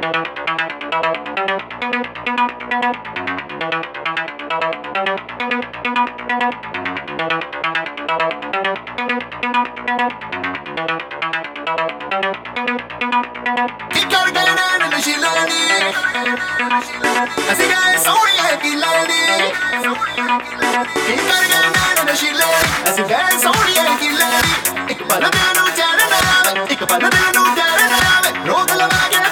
ਅਸੀਂ ਗਏ ਸੋਹਣੀਏ ਕੀ ਲੈਣੀ ਕੀ ਕਰ ਗਏ ਨੈਣ ਨਸ਼ੀਲੇ ਅਸੀਂ ਗਏ ਸੋਹਣੀਏ ਕੀ ਲੈਣੀ ਇੱਕ ਪਲ ਦਿਲ ਨੂੰ ਚੈਨ ਨਾ ਆਵੇ ਇੱਕ ਪਲ ਦਿਲ ਨੂੰ ਚੈਨ ਨਾ ਆਵੇ ਰੋਕ ਲਵਾ ਕੇ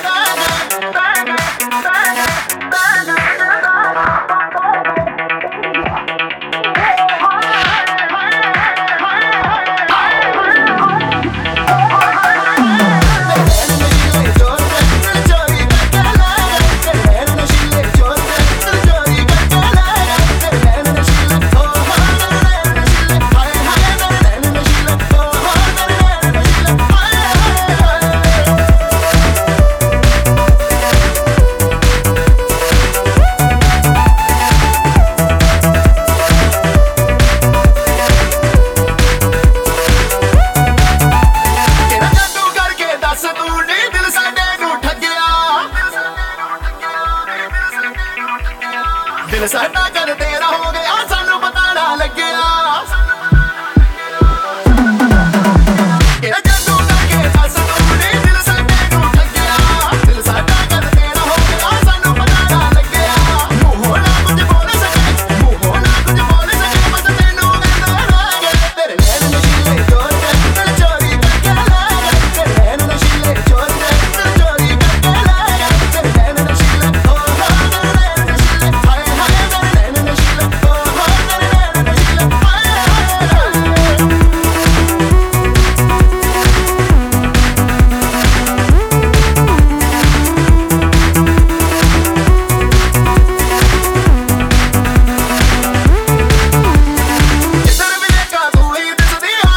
दिल साडा कर तेरा हो गया सानू पता ना लग्या जादू करके दस तू नी दिल साडे नू ठग्या दिल साडा कर तेरा हो गया सानू पता ना लग्या मुंहों ना कुछ बोल सके मुंहों ना कुछ बोल सके बस तैनू वेंदा रह गए तेरे नैन नशीले चोर दिल चोरी करके ले गए तेरे नैन नशीले चोर दिल चोरी करके ले गए तेरे नैन नशीले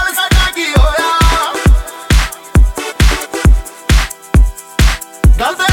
Dale.